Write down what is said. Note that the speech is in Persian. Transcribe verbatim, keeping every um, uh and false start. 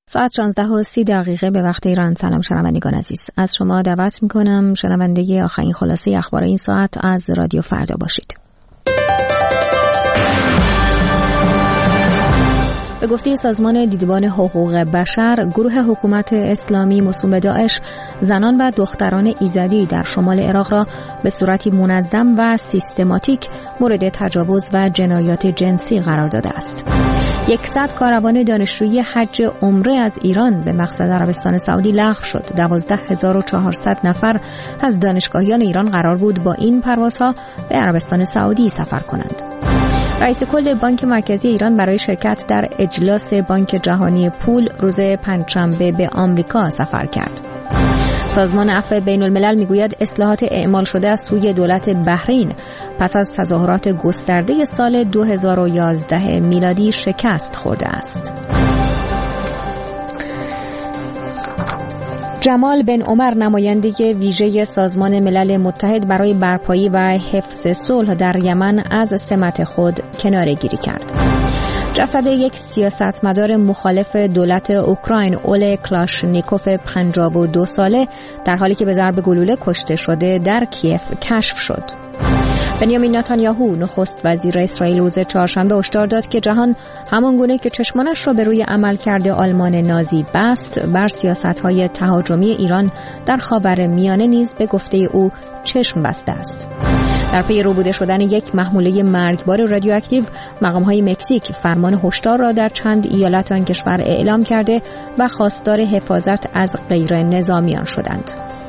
ساعت شانزده و سی دقیقه به وقت ایران. سلام شنوندگان عزیز، از شما دعوت میکنم شنونده آخرین خلاصه اخبار این ساعت از رادیو فردا باشید. به گفته سازمان دیدبان حقوق بشر، گروه حکومت اسلامی موسوم به داعش زنان و دختران ایزدی در شمال عراق را به صورتی منظم و سیستماتیک مورد تجاوز و جنایات جنسی قرار داده است. یکصد کاروان دانشجویی حج عمره از ایران به مقصد عربستان سعودی لغو شد. دوازده هزار و چهارصد نفر از دانشگاهیان ایران قرار بود با این پروازها به عربستان سعودی سفر کنند. رئیس کل بانک مرکزی ایران برای شرکت در اجلاس بانک جهانی پول روز پنجشنبه به آمریکا سفر کرد. سازمان عفو بین الملل میگوید اصلاحات اعمال شده از سوی دولت بحرین پس از تظاهرات گسترده سال دو هزار و یازده میلادی شکست خورده است. جمال بن عمر، نماینده ویژه سازمان ملل متحد برای برپایی و حفظ صلح در یمن، از سمت خود کناره‌گیری کرد. جسد یک سیاستمدار مخالف دولت اوکراین، اول کلاشنیکوف پنجاه و دو ساله، در حالی که به ضرب گلوله کشته شده در کیف کشف شد. بنیامین نتانیاهو، نخست وزیر اسرائیل، روز چهارشنبه هشدار داد که جهان همان گونه که چشمانش را به روی عملکرد آلمان نازی بست، بر سیاست‌های تهاجمی ایران در خاورمیانه نیز به گفته او چشم بسته است. در پی روبوده شدن یک محموله مرگبار رادیواکتیو، مقام‌های مکزیک فرمان هشدار را در چند ایالت آن کشور اعلام کرده و خواستار حفاظت از غیر نظامیان شدند.